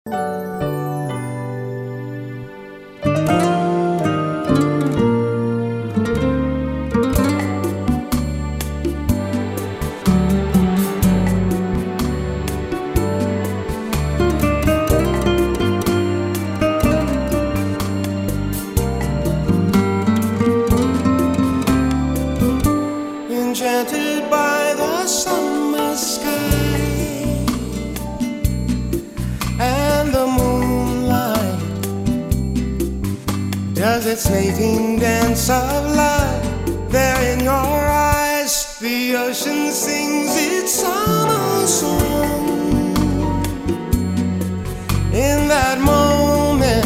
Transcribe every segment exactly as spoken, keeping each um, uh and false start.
Enchanted by the summer sky and the moonlight does its mating dance of love. There in your eyes the ocean sings its summer song. In that moment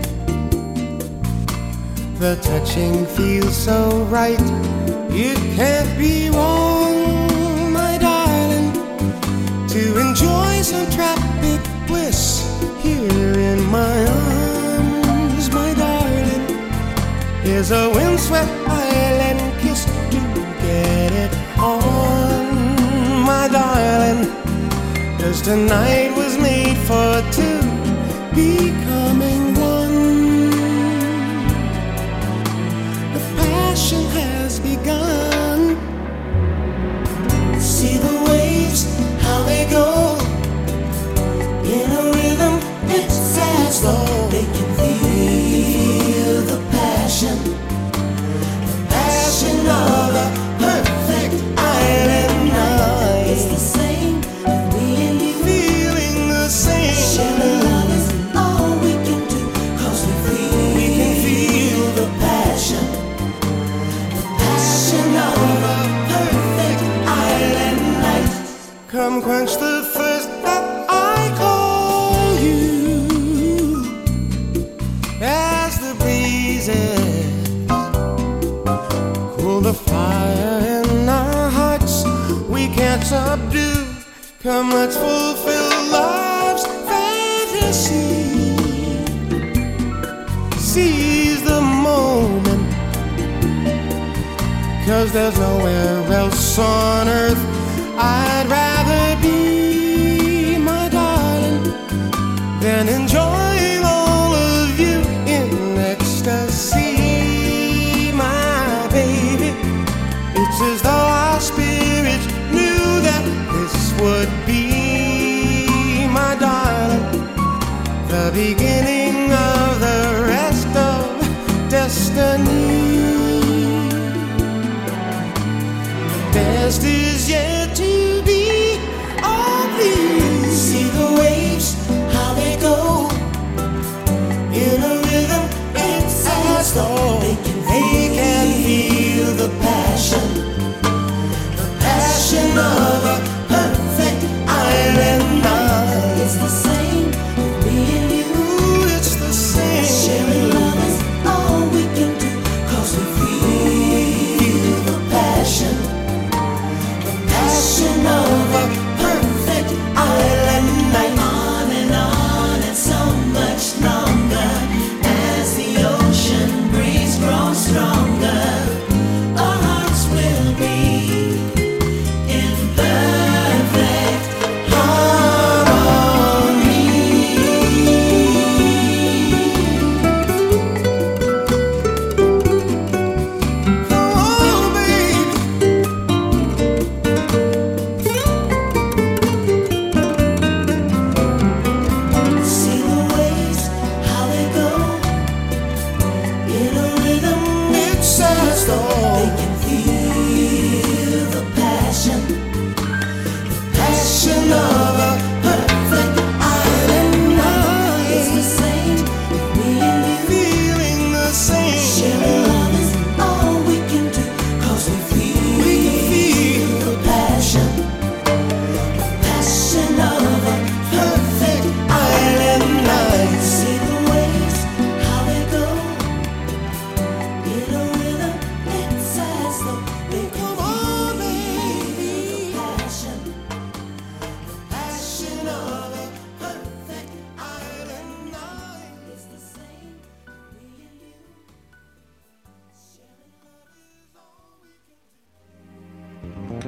the touching feels so right. It can't be wrong, my darling, to enjoy some tropic bliss here in my arms, my darling. Here's a windswept island kiss to get it on, my darling, 'cause tonight was made for two, becoming one. The passion has begun. See the waves, how they go in a rhythm. It's as though they can feel the passion, the passion of a perfect island night. It's the same, me and you feeling the same. Sharing love is all we can do, 'cause we feel, we can feel the passion. Come quench the thirst that I call you, as the breezes cool the fire in our hearts we can't subdue. Come, let's fulfill love's fantasy. Seize the moment, 'cause there's nowhere else on earth I'd rather be, my darling, than enjoying all of you in ecstasy, my baby. It's as though our spirits knew that this would be, my darling, the beginning of the rest of destiny. The best is yet